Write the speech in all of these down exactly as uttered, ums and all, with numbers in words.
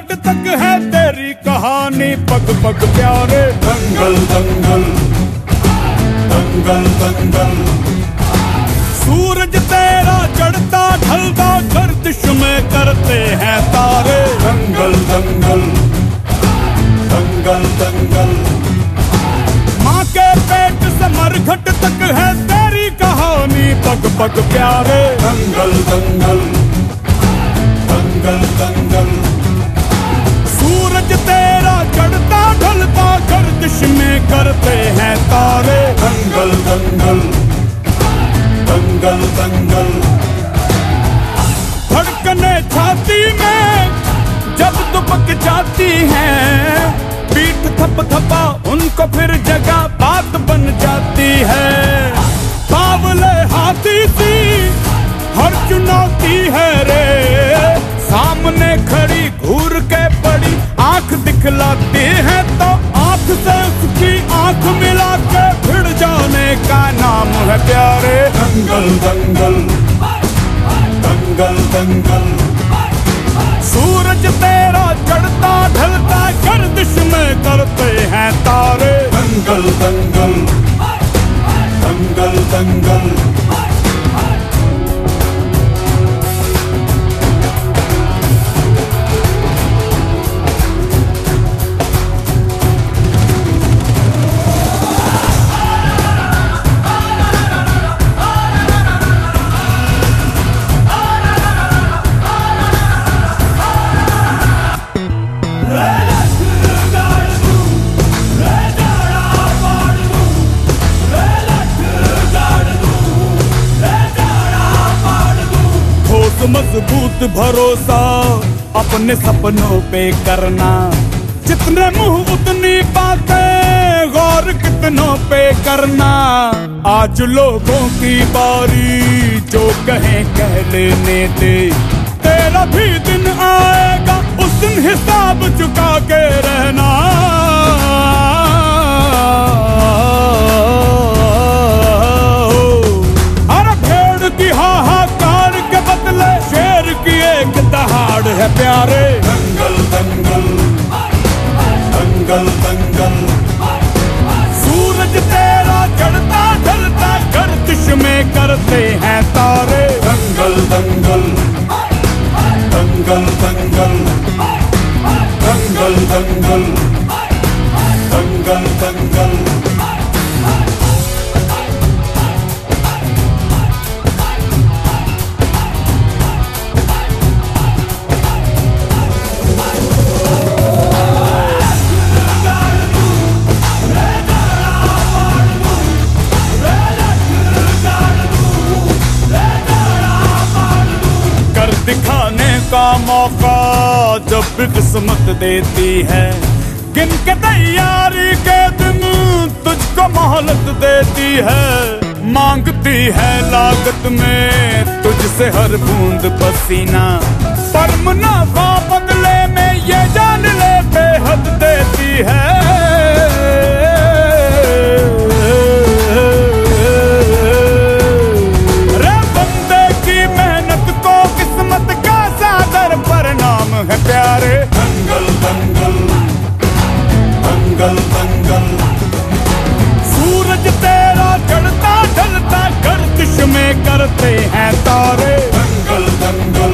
घाट तक है तेरी कहानी, पग पग प्यारे। दंगल दंगल दंगल दंगल, सूरज तेरा चढ़ता ढलता गर्दिश में करते हैं तारे। दंगल दंगल दंगल दंगल, माँ के पेट से मरघट तक है तेरी कहानी, पग पग प्यारे। दंगल दंगल दंगल दंगल, सूरज तेरा चढ़ता ढलता गर्दिश में करते हैं तारे। दंगल दंगल दंगल दंगल, धड़कने छाती में जब दुबक जाती हैं, पीठ थप थपा उनको फिर जगह बात बन जाती है। बावले हाथी सी हर चुनौती है रे, सामने खड़ी घूर के पड़ी आंख दिखलाती है, तो आंख से उसकी आंख मिला के भिड़ जाने का नाम है प्यारे। दंगल दंगल दंगल दंगल, सूरज तेरा चढ़ता ढलता गर्दिश में करते हैं तारे। दंगल दंगल दंगल दंगल, मजबूत भरोसा अपने सपनों पे करना, जितने मुंह उतनी बातें, गौर कितनों पे करना। आज लोगों की बारी जो कहें कह लेने दे, तेरा भी दिन आएगा उस दिन हिसाब चुका के रहना। अरे भेड़ की हाहाकार के बदले शेर की एक दहाड़ है प्यारे। दंगल दंगल दंगल दंगल, सूरज तेरा चढ़ता ढलता गर्दिश में करते हैं तारे। दंगल दंगल दंगल दंगल दंगल दंगल दंगल दंगल, दिखाने का मौका जब भी किस्मत देती है, गिन के तैयारी के दिन तुझको मोहलत देती है। मांगती है लागत में तुझसे हर बूंद पसीना, पर मुनाफा बदले में ये जान ले बेहद देती है। है प्यारे। दंगल दंगल दंगल दंगल, सूरज तेरा चढ़ता ढलता गर्दिश में करते हैं तारे। दंगल दंगल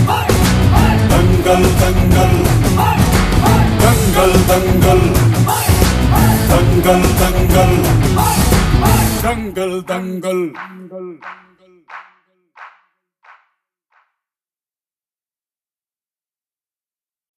दंगल दंगल दंगल दंगल दंगल दंगल दंगल दंगल।